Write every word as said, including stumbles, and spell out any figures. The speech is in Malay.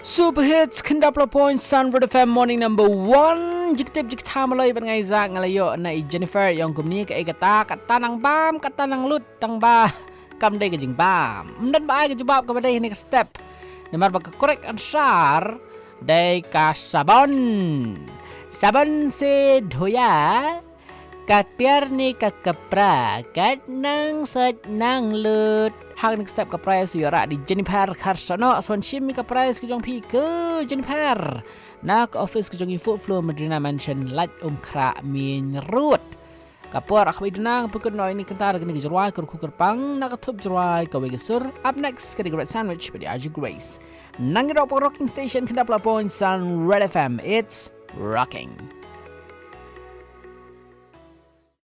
Super Hits Kendap la point Sun Red F M Morning Number One. Jiktip jik tamalay ban ngay zak ngalayo na i Jennifer yang kumni ka ikata kata nang bam kata nang lut tang ba kam day kajing bam. Mdan ba ay kajubab ka ba day ni ka step. Namar ba ka correct answer day ka sabon. Sabon se dhoya katiar ni ka kapra kat nang sat nang lut. Hak next step ka price yora di Jennifer Karsono son shim ka price ke jong pi ke Jennifer na ka office ke jong food flow Madrina Mansion lat um kra min rut ka por ak bidna pukun no ini kentar ke ni jrwai kur kukur pang na ka thup jrwai ka we sur up next ke great sandwich by Aji Grace nang ro rocking station kendap la point Sun Red F M. It's rocking.